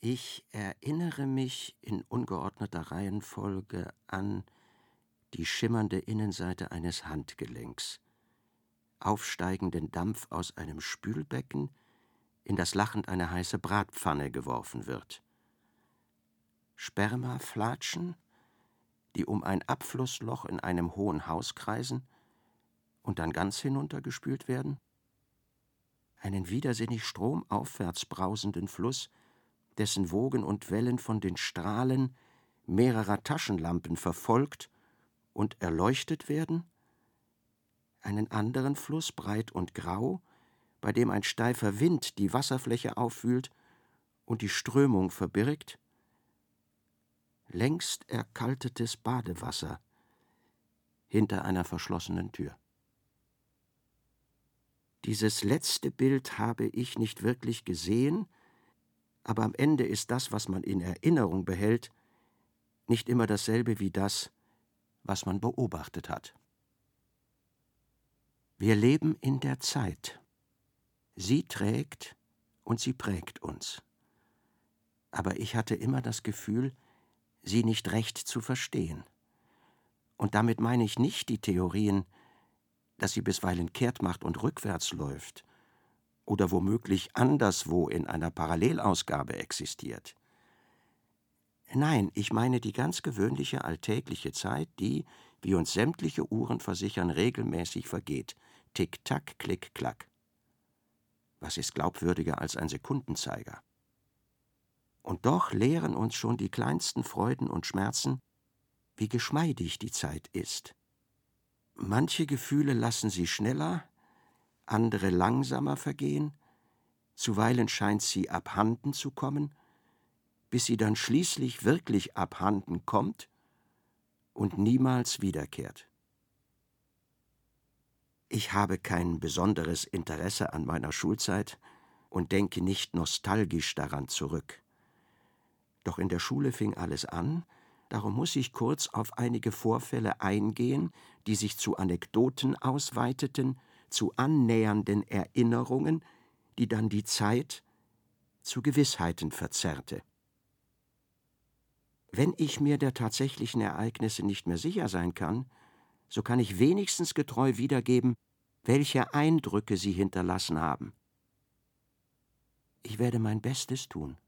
Ich erinnere mich in ungeordneter Reihenfolge an die schimmernde Innenseite eines Handgelenks, aufsteigenden Dampf aus einem Spülbecken, in das lachend eine heiße Bratpfanne geworfen wird, Spermaflatschen, die um ein Abflussloch in einem hohen Haus kreisen und dann ganz hinuntergespült werden, einen widersinnig stromaufwärts brausenden Fluss, dessen Wogen und Wellen von den Strahlen mehrerer Taschenlampen verfolgt und erleuchtet werden, einen anderen Fluss, breit und grau, bei dem ein steifer Wind die Wasserfläche aufwühlt und die Strömung verbirgt, längst erkaltetes Badewasser hinter einer verschlossenen Tür. Dieses letzte Bild habe ich nicht wirklich gesehen, aber am Ende ist das, was man in Erinnerung behält, nicht immer dasselbe wie das, was man beobachtet hat. Wir leben in der Zeit. Sie trägt und sie prägt uns. Aber ich hatte immer das Gefühl, sie nicht recht zu verstehen. Und damit meine ich nicht die Theorien, dass sie bisweilen kehrt macht und rückwärts läuft oder womöglich anderswo in einer Parallelausgabe existiert. Nein, ich meine die ganz gewöhnliche alltägliche Zeit, die, wie uns sämtliche Uhren versichern, regelmäßig vergeht. Tick-Tack, Klick-Klack. Was ist glaubwürdiger als ein Sekundenzeiger? Und doch lehren uns schon die kleinsten Freuden und Schmerzen, wie geschmeidig die Zeit ist. Manche Gefühle lassen sie schneller, andere langsamer vergehen, zuweilen scheint sie abhanden zu kommen, bis sie dann schließlich wirklich abhanden kommt und niemals wiederkehrt. Ich habe kein besonderes Interesse an meiner Schulzeit und denke nicht nostalgisch daran zurück. Doch in der Schule fing alles an, darum muss ich kurz auf einige Vorfälle eingehen, die sich zu Anekdoten ausweiteten, zu annähernden Erinnerungen, die dann die Zeit zu Gewissheiten verzerrte. Wenn ich mir der tatsächlichen Ereignisse nicht mehr sicher sein kann, so kann ich wenigstens getreu wiedergeben, welche Eindrücke sie hinterlassen haben. Ich werde mein Bestes tun.